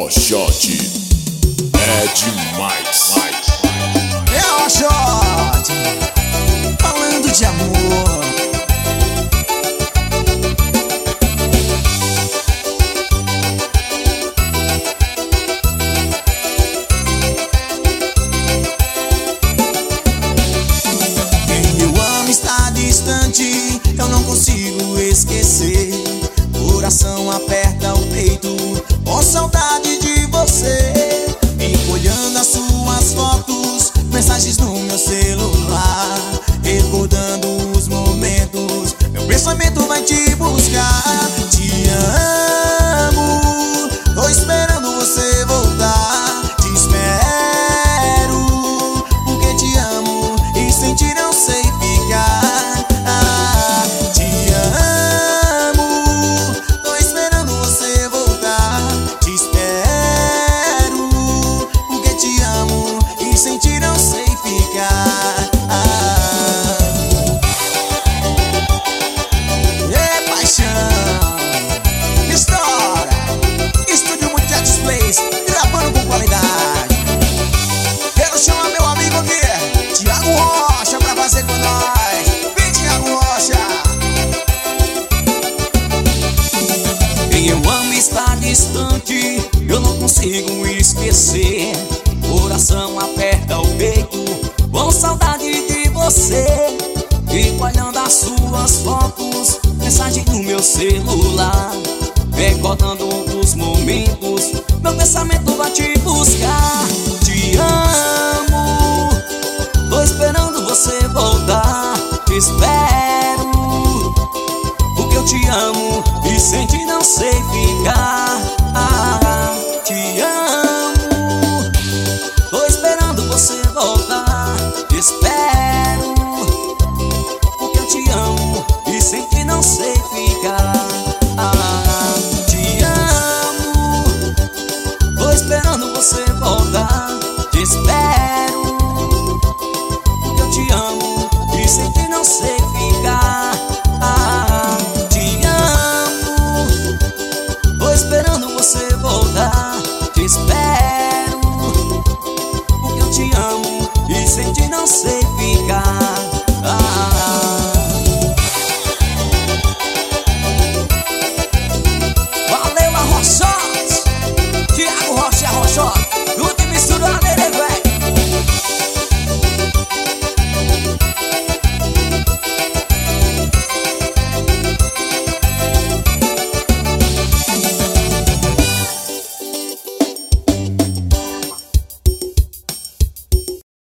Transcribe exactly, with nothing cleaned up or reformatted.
Oxote é demais. É Oxote, falando de amor. Quem eu amo está distante, eu não consigo esquecer. Coração aperta o peito com saudade de você. Fico olhando as suas fotos, mensagens no meu celular, recordando os momentos, meu pensamento vai te buscar. Te amo, tô esperando você voltar. Te espero, porque te amo e sem ti não sei ficar. Ah, te amo, tô esperando você voltar. Te espero, porque te amo e sem ti não sei ficar. Ah, é paixão, história, Estúdio Multiart Displays, gravando com qualidade. Quero chamar meu amigo aqui, Thiago Rocha, pra fazer com nós. Vem, Thiago Rocha. Quem eu amo está distante, eu não consigo esquecer. Coração aperta o peito com saudade de você. Fico olhando as suas fotos, mensagem no meu celular, recordando os momentos, meu pensamento vai te buscar. Te amo, tô esperando você voltar. Te espero, porque eu te amo e sem ti não sei ficar.